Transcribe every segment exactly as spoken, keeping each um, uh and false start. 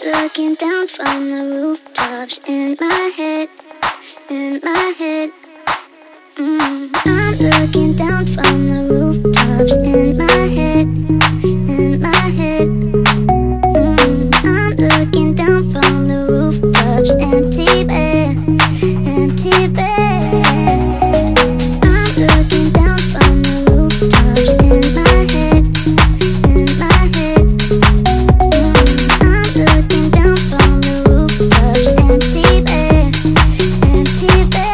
looking down from the rooftops in my head, in my head. Mm. I'm looking down from the rooftops in my head, in my head. Mm. I'm looking down from the rooftops, empty bed, empty bed. I'm looking down from the rooftops in my head, in my head. Mm. I'm looking down from the rooftops, empty bed, empty bed.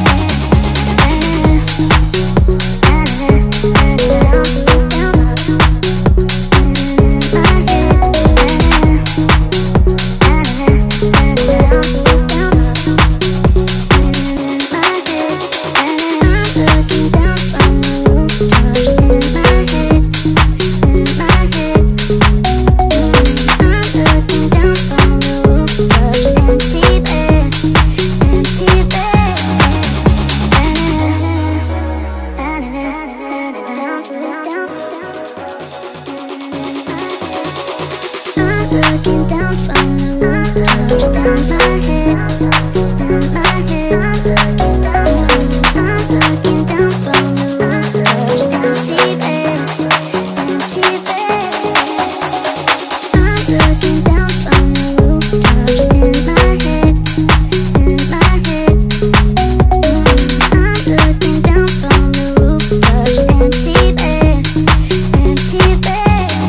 Looking down from the rooftops in my head, in my head. I'm looking down from the rooftops, empty bed, empty bed. I'm looking down from the rooftops in my head, in my head. I'm looking down from the rooftops, empty bed, empty bed.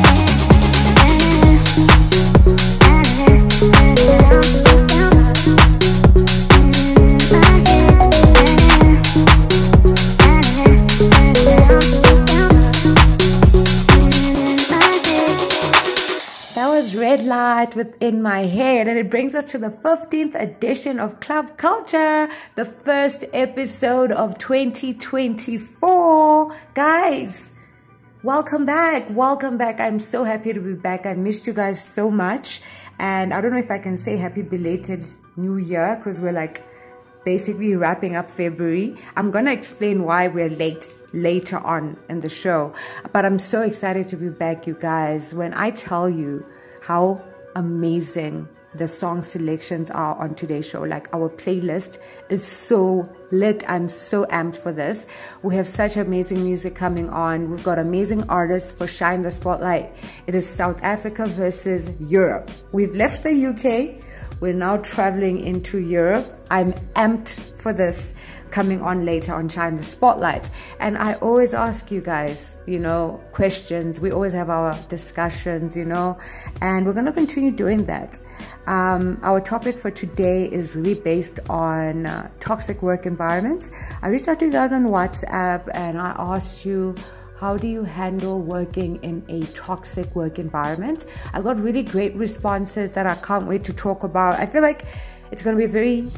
Red Light within my head, and it brings us to the fifteenth edition of Club Culture, the first episode of twenty twenty-four. Guys, welcome back, welcome back. I'm so happy to be back. I missed you guys so much, and I don't know if I can say happy belated New Year because we're like basically wrapping up February. I'm gonna explain why we're late later on in the show, but I'm so excited to be back, you guys. When I tell you how amazing the song selections are on today's show, like our playlist is so lit. I'm so amped for this. We have such amazing music coming on. We've got amazing artists for Shine the Spotlight. It is South Africa versus Europe. We've left the U K. We're now traveling into Europe. I'm amped for this coming on later on Shine the Spotlight. And I always ask you guys, you know, questions. We always have our discussions, you know, and we're going to continue doing that. Um, our topic for today is really based on uh, toxic work environments. I reached out to you guys on WhatsApp and I asked you, how do you handle working in a toxic work environment? I got really great responses that I can't wait to talk about. I feel like it's going to be a very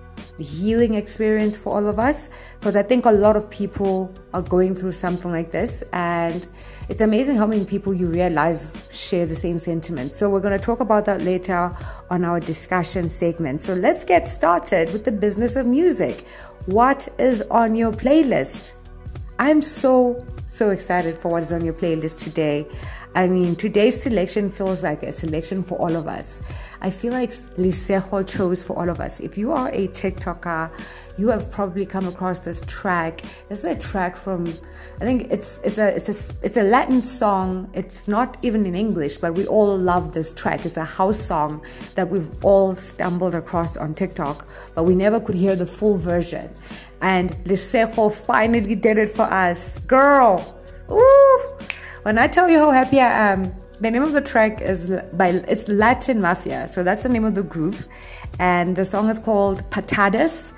healing experience for all of us, because I think a lot of people are going through something like this, and it's amazing how many people you realize share the same sentiments. So we're going to talk about that later on our discussion segment. So let's get started with the business of music. What is on your playlist? I'm so so excited for what is on your playlist today. I mean, today's selection feels like a selection for all of us. I feel like Lisejo chose for all of us. If you are a TikToker, you have probably come across this track. This is a track from, I think it's it's a it's a it's a Latin song. It's not even in English, but we all love this track. It's a house song that we've all stumbled across on TikTok, but we never could hear the full version. And Lisejo finally did it for us. Girl, ooh! When I tell you how happy I am, the name of the track is by it's Latin Mafia, so that's the name of the group, and the song is called Patadas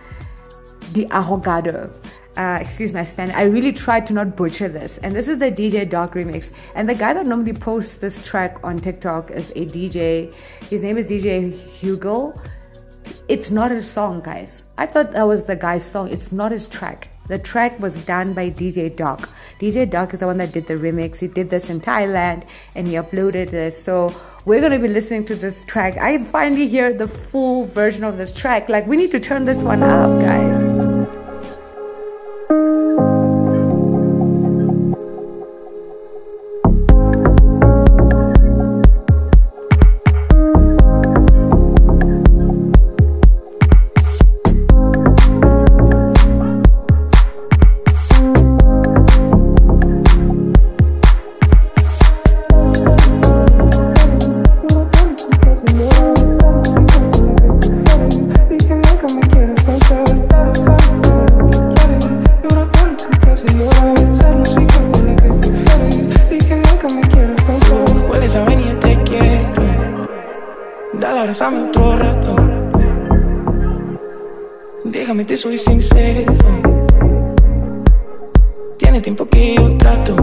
de Ahogado. Uh, excuse my Spanish. I really tried to not butcher this, and this is the D J Dark remix. And the guy that normally posts this track on TikTok is a D J. His name is D J Hugo. It's not his song, guys. I thought that was the guy's song. It's not his track. The track was done by D J Dark. D J Dark is the one that did the remix. He did this in Thailand and he uploaded this. So we're going to be listening to this track. I finally hear the full version of this track. Like, we need to turn this one up, guys. Dale, abrázame otro rato. Déjame, te soy sincero. Tiene tiempo que yo trato.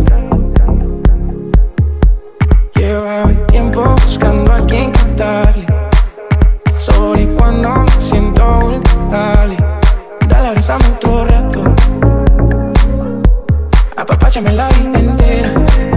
Llevaba tiempo buscando a quien cantarle. Sorry cuando me siento vulnerable. Dale, abrázame otro rato. Apapáchame la vida entera.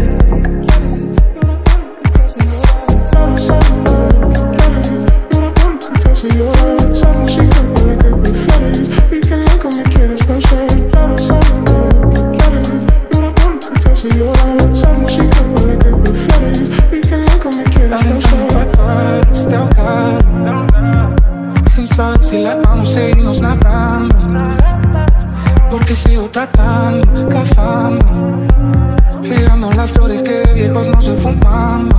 Sin saber si la vamos a seguirnos nadando, porque sigo tratando, cavando, regando las flores que de viejos no se fumando.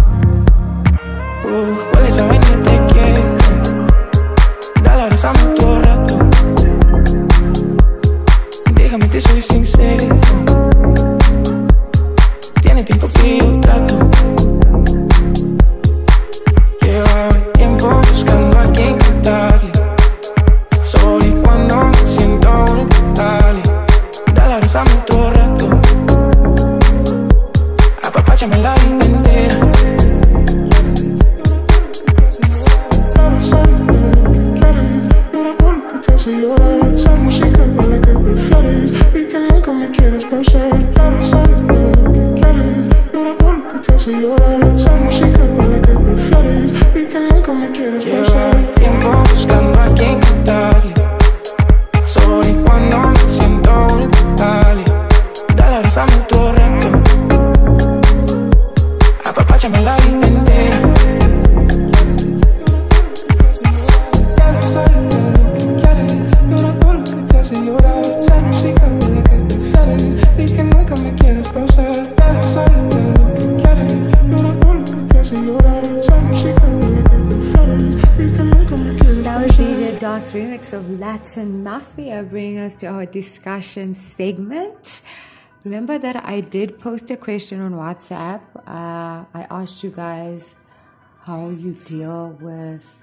Uh, huele esa vaina, te quiero. Dale, abrázame todo rato. Déjame, te soy sincero. Tiene tiempo que yo trato. Llevaba tiempo buscando a quien cantarle. Sorry cuando me siento vulnerable. Dale, abrázame todo rato. Apapáchame la vida entera. Esa música con la que prefieres y que nunca me quieres pausar. Para saber lo que quieres, llora por lo que te hace llorar. Esa música con la que prefieres y que nunca me quieres pausar. Lleva tiempo buscando a quien cantarle. Sorry cuando me siento vulnerable. Dale, abrázame todo rato. Apapáchame la vida entera. Remix of Latin Mafia, bringing us to our discussion segment. Remember that I did post a question on WhatsApp. Uh, I asked you guys how you deal with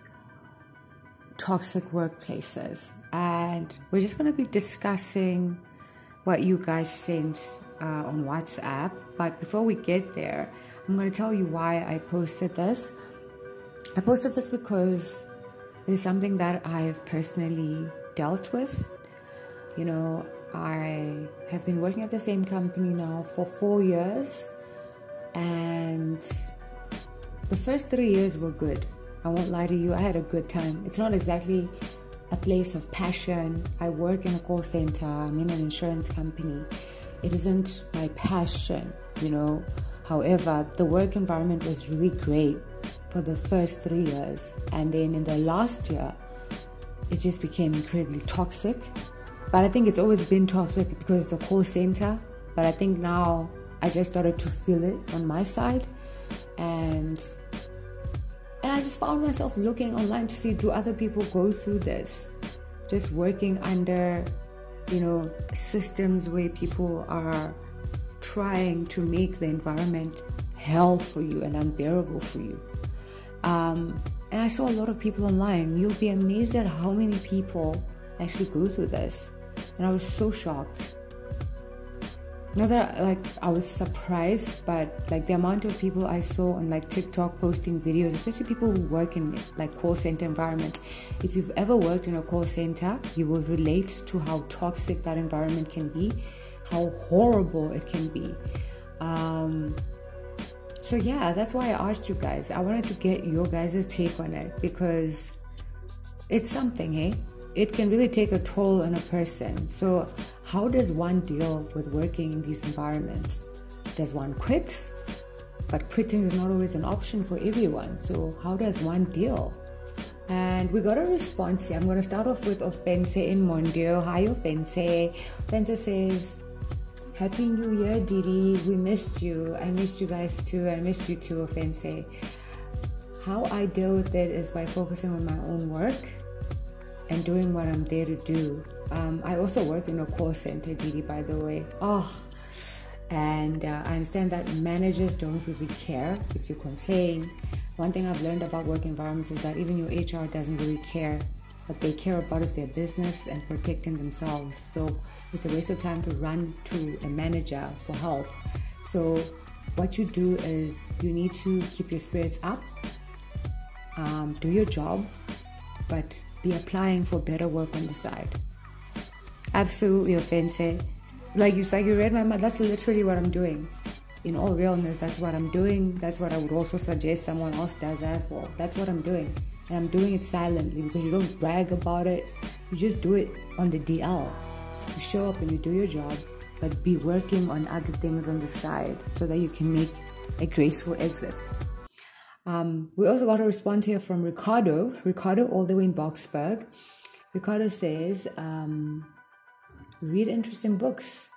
toxic workplaces, and we're just going to be discussing what you guys sent uh, on WhatsApp. But before we get there, I'm going to tell you why I posted this. I posted this because it is something that I have personally dealt with. You know, I have been working at the same company now for four years, and the first three years were good. I won't lie to you, I had a good time. It's not exactly a place of passion. I work in a call center, I'm in an insurance company. It isn't my passion, you know. However, the work environment was really great for the first three years, and then in the last year it just became incredibly toxic. But I think it's always been toxic because it's a call center, but I think now I just started to feel it on my side, and and I just found myself looking online to see, do other people go through this, just working under, you know, systems where people are trying to make the environment hell for you and unbearable for you. Um, and I saw a lot of people online. You'll be amazed at how many people actually go through this. And I was so shocked. Not that like I was surprised, but like the amount of people I saw on like TikTok posting videos, especially people who work in like call center environments. If you've ever worked in a call center, you will relate to how toxic that environment can be, how horrible it can be. Um, So yeah, that's why I asked you guys. I wanted to get your guys' take on it because it's something, hey? It can really take a toll on a person. So how does one deal with working in these environments? Does one quit? But quitting is not always an option for everyone. So how does one deal? And we got a response here. I'm going to start off with Offense in Mondio. Hi, Offense. Offense says, Happy New Year, Didi. We missed you. I missed you guys too. I missed you too, Offense. How I deal with it is by focusing on my own work and doing what I'm there to do. Um, I also work in a call center, Didi, by the way. Oh, and uh, I understand that managers don't really care if you complain. one thing I've learned about work environments is that even your H R doesn't really care. What they care about is their business and protecting themselves. So it's a waste of time to run to a manager for help. So what you do is you need to keep your spirits up, um, do your job, but be applying for better work on the side. Absolutely offensive. Like you like you read my mind, that's literally what I'm doing. In all realness, that's what I'm doing. That's what I would also suggest someone else does as well. That's what I'm doing. And I'm doing it silently because you don't brag about it. You just do it on the D L. You show up and you do your job, but be working on other things on the side so that you can make a graceful exit. Um, we also got a response here from Ricardo. Ricardo all the way in Boxburg. Ricardo says, um, read interesting books.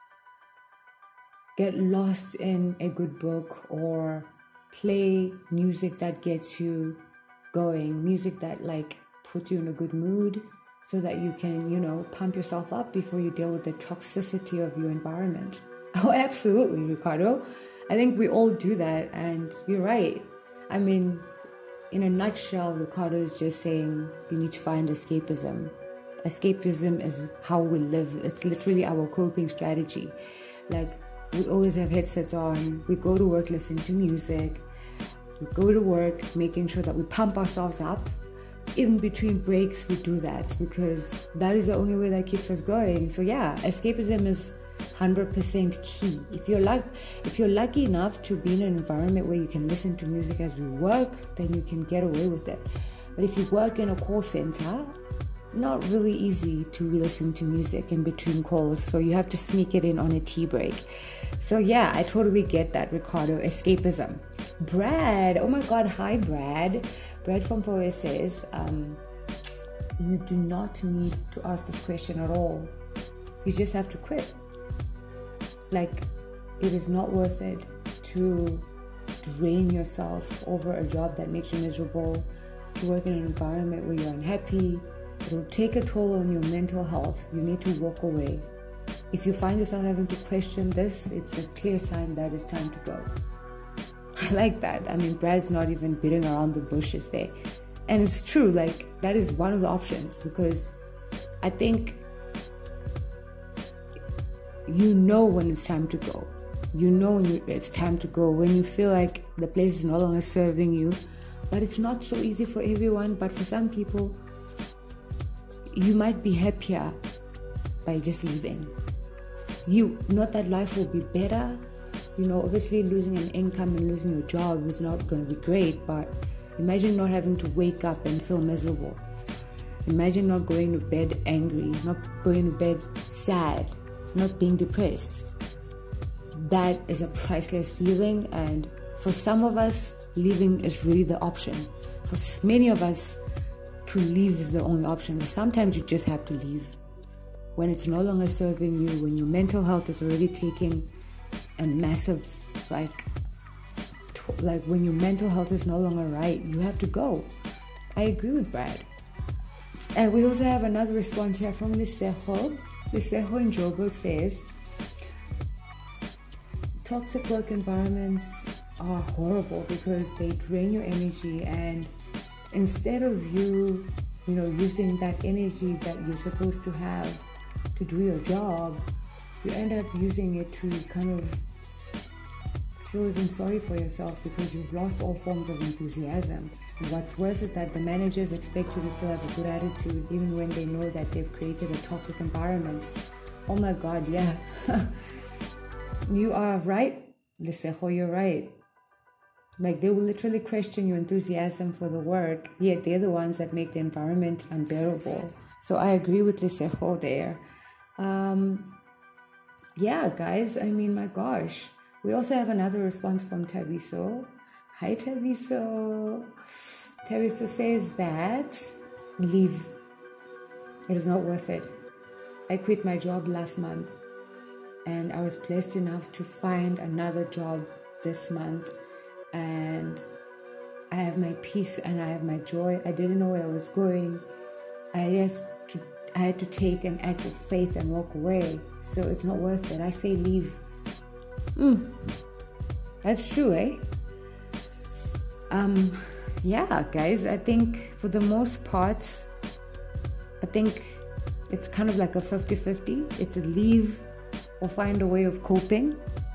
Get lost in a good book or play music that gets you going, music that like puts you in a good mood so that you can, you know, pump yourself up before you deal with the toxicity of your environment. Oh, absolutely, Ricardo. I think we all do that, and you're right. I mean, in a nutshell, Ricardo is just saying you need to find escapism. Escapism is how we live. It's literally our coping strategy. Like, we always have headsets on. We go to work listening to music. We go to work making sure that we pump ourselves up. Even between breaks, we do that because that is the only way that keeps us going. So yeah, escapism is one hundred percent key. If you're luck, if you're lucky enough to be in an environment where you can listen to music as you work, then you can get away with it. But if you work in a call center, not really easy to listen to music in between calls, so you have to sneak it in on a tea break. So yeah, I totally get that, Ricardo. Escapism. Brad, oh my god, hi Brad. Brad from Four says, um, you do not need to ask this question at all. You just have to quit. Like, it is not worth it to drain yourself over a job that makes you miserable, to work in an environment where you're unhappy. It will take a toll on your mental health. You need to walk away. If you find yourself having to question this, it's a clear sign that it's time to go. I like that. I mean, Brad's not even beating around the bushes there. And it's true, like, that is one of the options, because I think you know when it's time to go. You know when you, it's time to go, when you feel like the place is no longer serving you. But it's not so easy for everyone. But for some people, you might be happier by just leaving. You, not that life will be better. You know, obviously losing an income and losing your job is not going to be great, but imagine not having to wake up and feel miserable. Imagine not going to bed angry, not going to bed sad, not being depressed. That is a priceless feeling, and for some of us, leaving is really the option. For many of us, to leave is the only option. But sometimes you just have to leave. When it's no longer serving you, when your mental health is already taking a massive, like, t- like when your mental health is no longer right, you have to go. I agree with Brad. And we also have another response here from Lisejo. Lisejo in Joburg says, toxic work environments are horrible because they drain your energy, and instead of you, you know, using that energy that you're supposed to have to do your job, you end up using it to kind of feel even sorry for yourself because you've lost all forms of enthusiasm. And what's worse is that the managers expect you to still have a good attitude even when they know that they've created a toxic environment. Oh my God, yeah. You are right, Lisejo, you're right. Like, they will literally question your enthusiasm for the work, yet they're the ones that make the environment unbearable. So I agree with Lisejo there. Um, yeah, guys, I mean, my gosh. We also have another response from Tabiso. Hi, Tabiso. Tabiso says that, leave. It is not worth it. I quit my job last month, and I was blessed enough to find another job this month. And I have my peace and I have my joy. I didn't know where I was going. I just to, I had to take an act of faith and walk away. So it's not worth it. I say leave. Mm. That's true, eh? Um, yeah, guys, I think for the most part, I think it's kind of like a fifty-fifty. It's a leave or find a way of coping,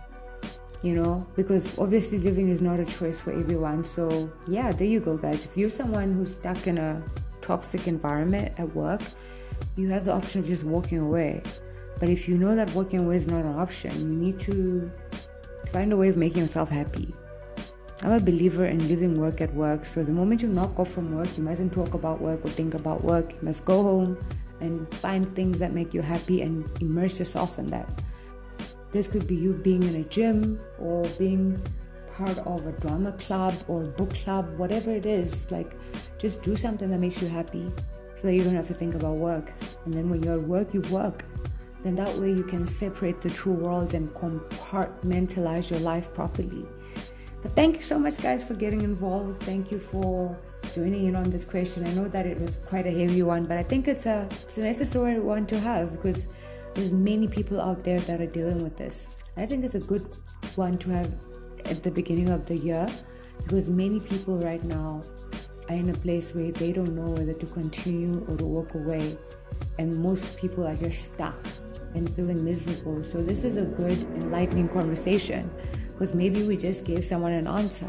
you know, because obviously living is not a choice for everyone. So yeah, there you go, guys. If you're someone who's stuck in a toxic environment at work, you have the option of just walking away. But if you know that walking away is not an option, you need to find a way of making yourself happy. I'm a believer in leaving work at work. So the moment you knock off from work, you mustn't talk about work or think about work. You must go home and find things that make you happy and immerse yourself in that. This could be you being in a gym or being part of a drama club or book club, whatever it is. Like, just do something that makes you happy so that you don't have to think about work. And then when you're at work, you work. Then that way you can separate the two worlds and compartmentalize your life properly. But thank you so much, guys, for getting involved. Thank you for joining in on this question. I know that it was quite a heavy one, but I think it's a, it's a necessary one to have because there's many people out there that are dealing with this. I think it's a good one to have at the beginning of the year because many people right now are in a place where they don't know whether to continue or to walk away. And most people are just stuck and feeling miserable. So this is a good, enlightening conversation because maybe we just gave someone an answer.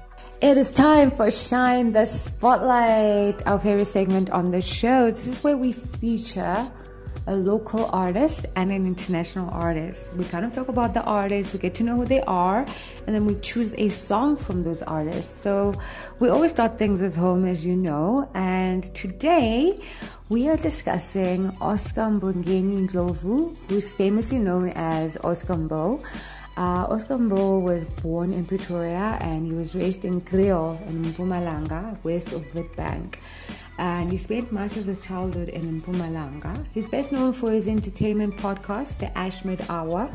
It is time for Shine the Spotlight, our favorite segment on the show. This is where we feature a local artist and an international artist. We kind of talk about the artists, we get to know who they are, and then we choose a song from those artists. So we always start things at home, as you know, and today we are discussing Oscar Mbongeni Ndlovu, who's famously known as Oscar Mbo. Uh, Oscar Mbo was born in Pretoria and he was raised in Kriel in Mpumalanga, west of Witbank. And he spent much of his childhood in Mpumalanga. He's best known for his entertainment podcast, The Ashmid Hour,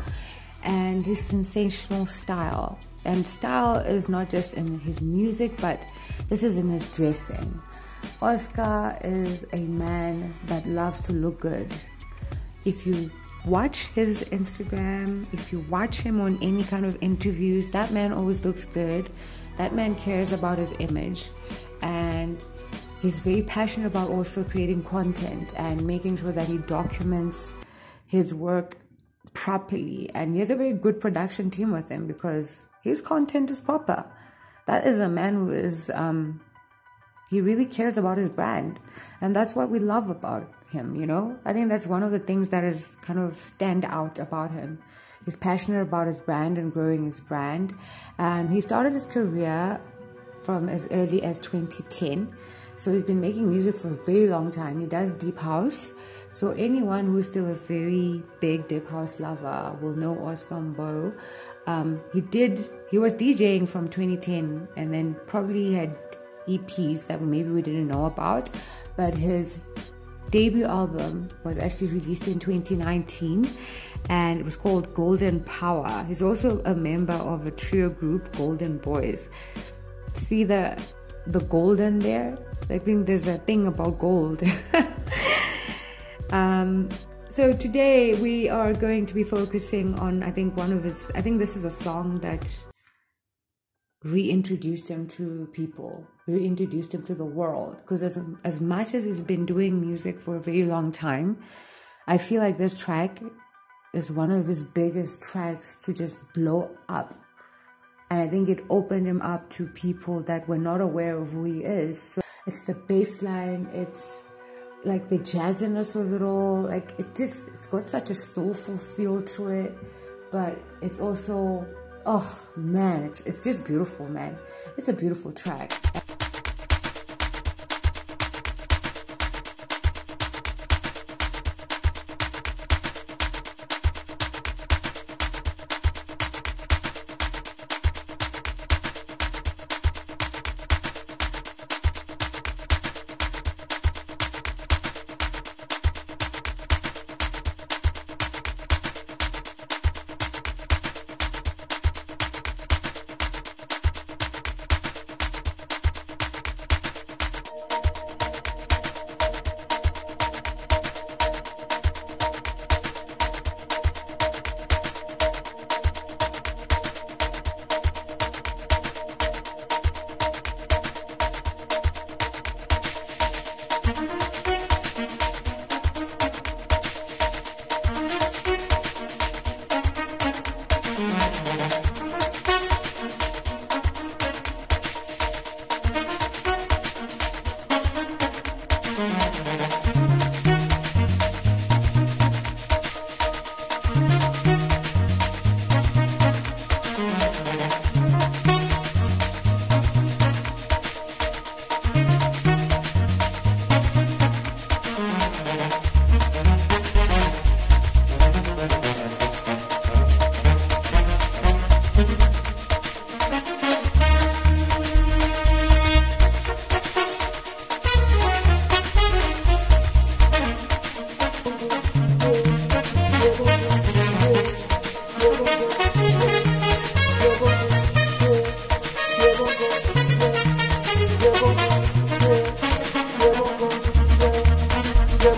and his sensational style. And style is not just in his music, but this is in his dressing. Oscar is a man that loves to look good. If you watch his Instagram, if you watch him on any kind of interviews, that man always looks good. That man cares about his image. And he's very passionate about also creating content and making sure that he documents his work properly. And he has a very good production team with him because his content is proper. That is a man who is, um, he really cares about his brand. And that's what we love about him, you know? I think that's one of the things that is kind of stand out about him. He's passionate about his brand and growing his brand. And he started his career from as early as twenty ten. So he's been making music for a very long time. He does deep house. So anyone who's still a very big deep house lover will know Oscar Mbo. Um, he did, he was DJing from twenty ten and then probably had E Ps that maybe we didn't know about. But his debut album was actually released in twenty nineteen and it was called Golden Power. He's also a member of a trio group, Golden Boys. See the the golden there? I think there's a thing about gold. um, so today we are going to be focusing on, I think one of his, I think this is a song that reintroduced him to people, reintroduced him to the world. Because as, as much as he's been doing music for a very long time, I feel like this track is one of his biggest tracks to just blow up. And I think it opened him up to people that were not aware of who he is. So it's the bass line, it's like the jazziness of it all. Like it just, it's got such a soulful feel to it. But it's also, oh man, it's, it's just beautiful, man. It's a beautiful track.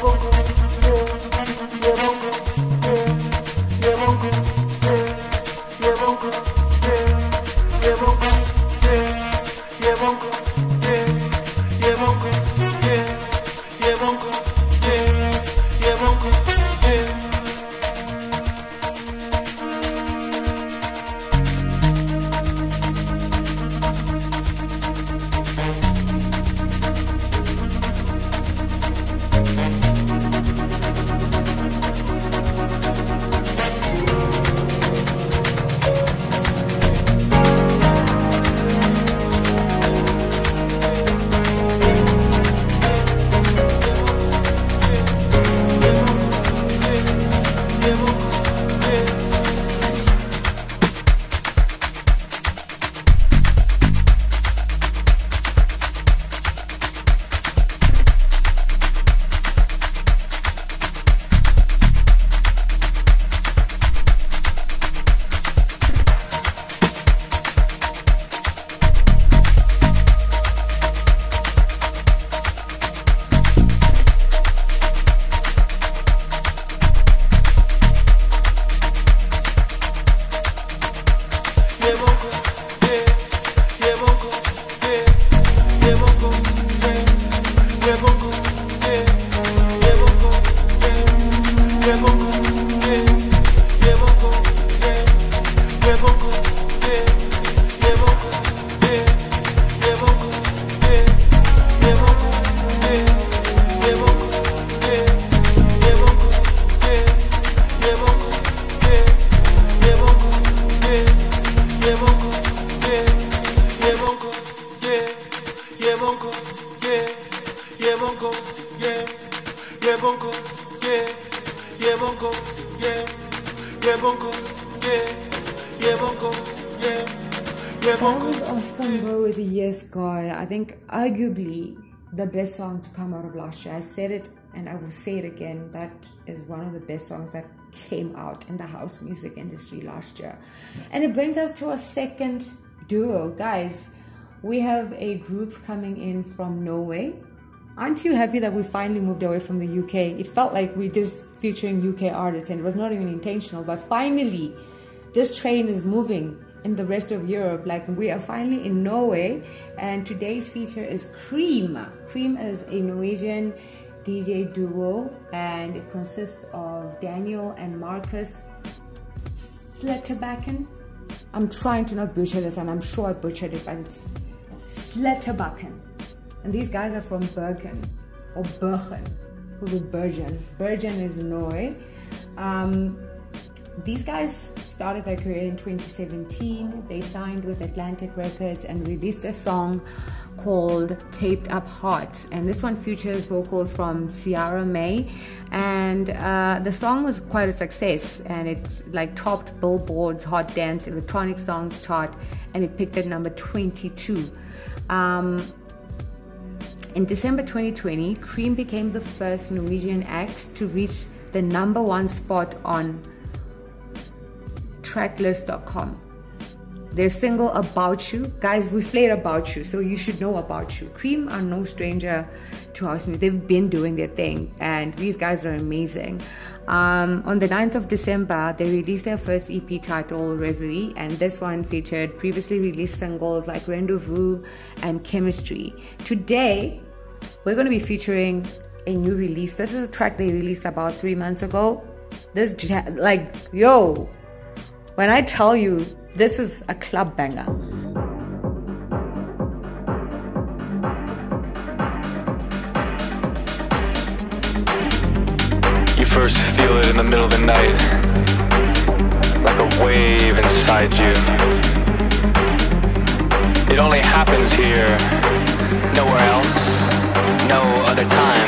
That was Oscar Bro with Yes God. I think arguably the best song to come out of last year. I said it and I will say it again. That is one of the best songs that came out in the house music industry last year. And it brings us to our second duo. Guys, we have a group coming in from Norway. Aren't you happy that we finally moved away from the U K? It felt like we just featuring U K artists and it was not even intentional, but finally this train is moving in the rest of Europe. Like, we are finally in Norway, and today's feature is Cream. Cream is a Norwegian D J duo, and it consists of Daniel and Marcus Sletterbakken. I'm trying to not butcher this, and I'm sure I butchered it, but it's Sletterbakken. And these guys are from Bergen, or Bergen, who is Bergen. Bergen is Norway. Um, these guys started their career in twenty seventeen. They signed with Atlantic Records and released a song called Taped Up Heart. And this one features vocals from Ciara May. And uh, the song was quite a success. And it like topped Billboard's Hot Dance Electronic Songs chart. And it picked at number twenty-two. Um, in December twenty twenty, Cream became the first Norwegian act to reach the number one spot on tracklist dot com. Their single About You, guys, we've played About You, so you should know About You. Cream are no stranger to house music. They've been doing their thing, and these guys are amazing. Um, on the ninth of December, they released their first E P titled Reverie, and this one featured previously released singles like Rendezvous and Chemistry. Today, we're going to be featuring a new release. This is a track they released about three months ago. This, like, yo, when I tell you, this is a club banger. You first feel it in the middle of the night, like a wave inside you. It only happens here, nowhere else, no other time.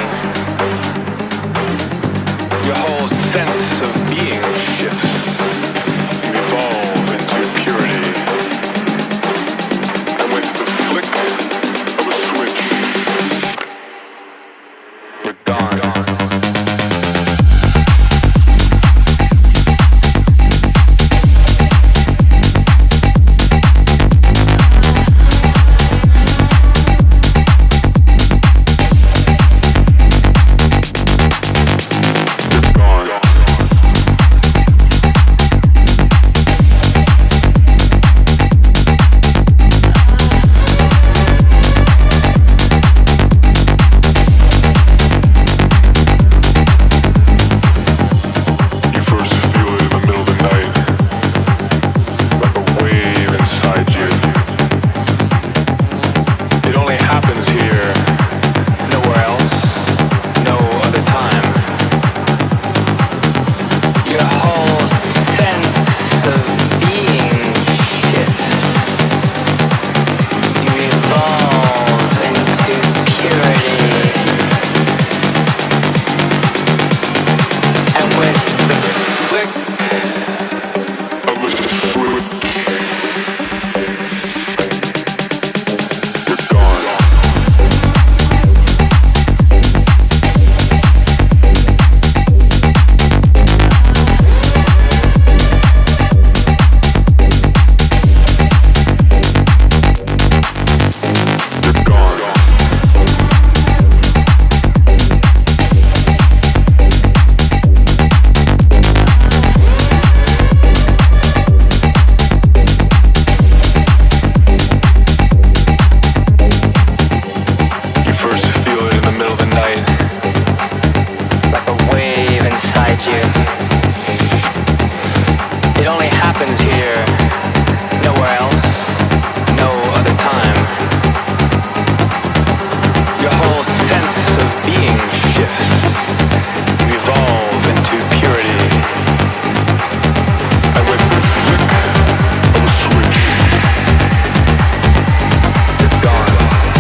Your whole sense of being shifts. Evolve into purity, and with the flick of a switch, you're gone. You evolve into purity. I whip the flick of a switch. You're gone.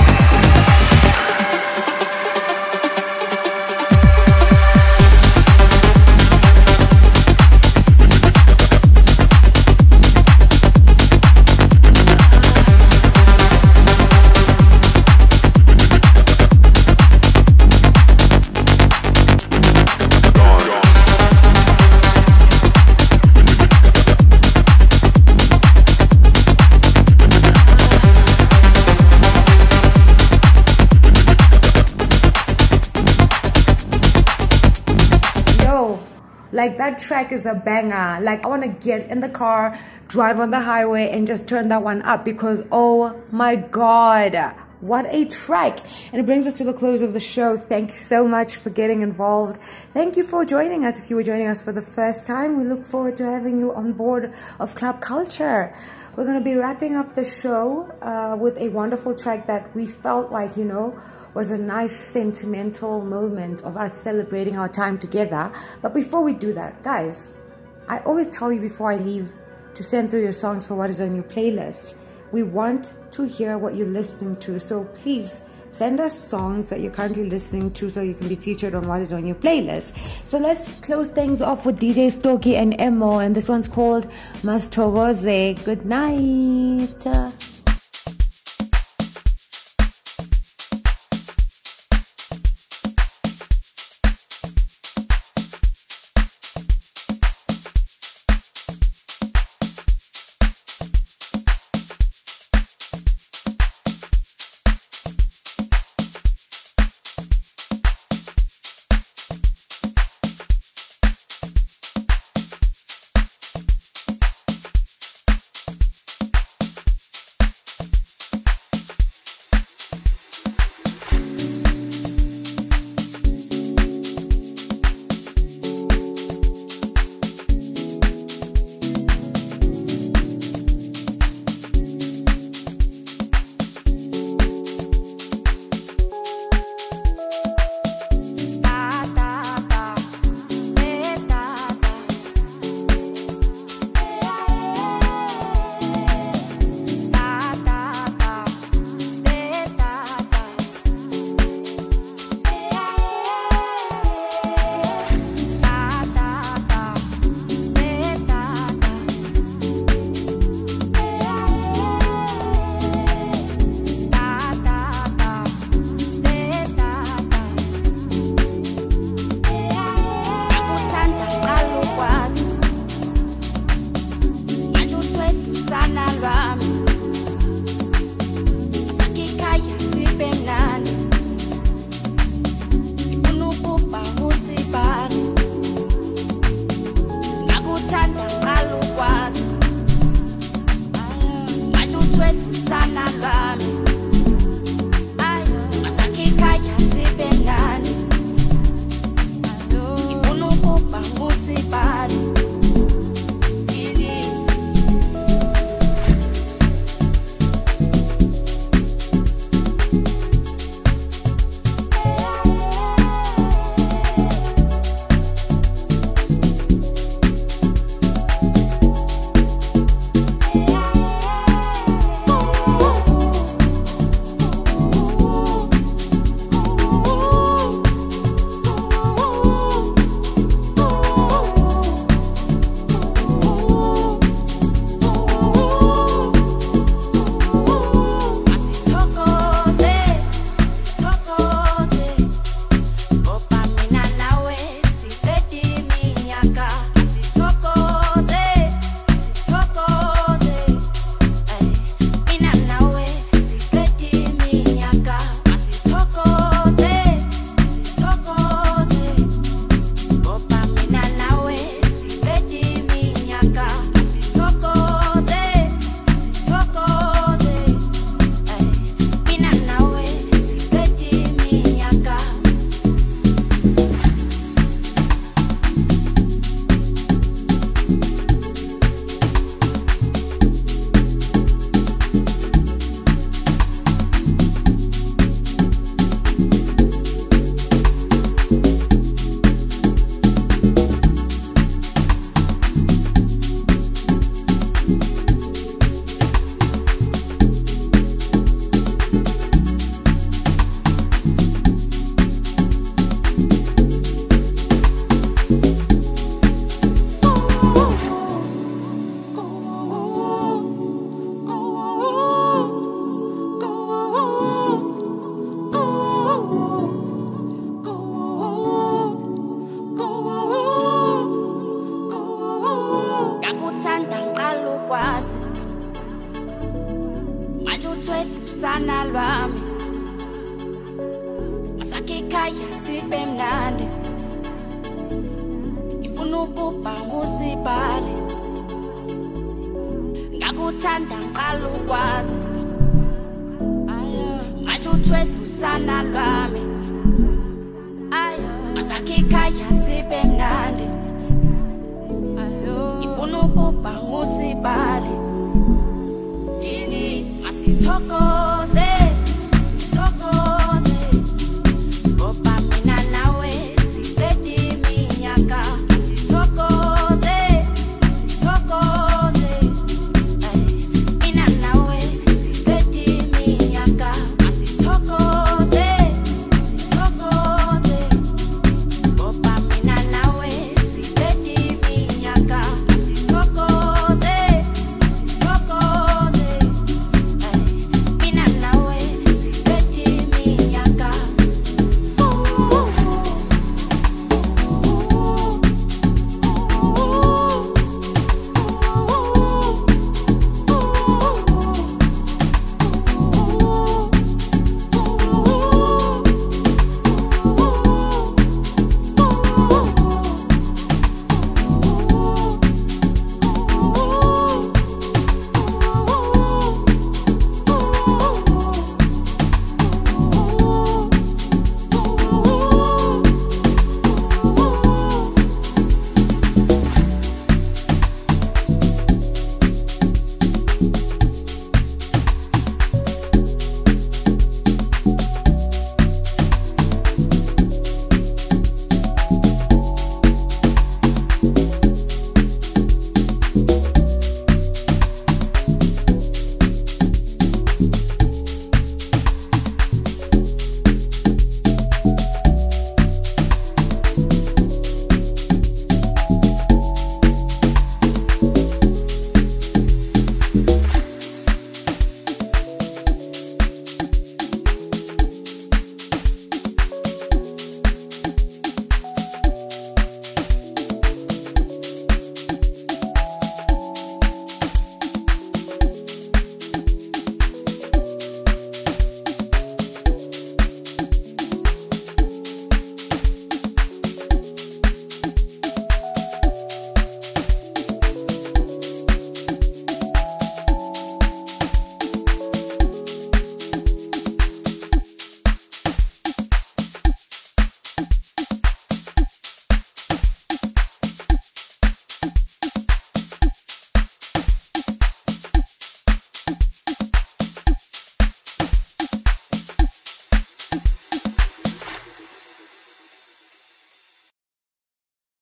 Like, that track is a banger. Like, I want to get in the car, drive on the highway, and just turn that one up because, oh my God, what a track. And it brings us to the close of the show. Thank you so much for getting involved. Thank you for joining us. If you were joining us for the first time, we look forward to having you on board of Club Culture. We're going to be wrapping up the show uh, with a wonderful track that we felt like, you know, was a nice sentimental moment of us celebrating our time together. But before we do that, guys, I always tell you before I leave to send through your songs for what is on your playlist. We want to hear what you're listening to, so please send us songs that you're currently listening to so you can be featured on what is on your playlist. So let's close things off with D J Stoki and Emo, and this one's called Masitokoze. Good night. ikhaya sibe mnandi ifuna ukuba ngusibali ngakuthanda ngiqala ukwazi manje uthwele usana lwami masakhe ikhaya sibe mnandi ifuna ukuba ngusibali dini masithoko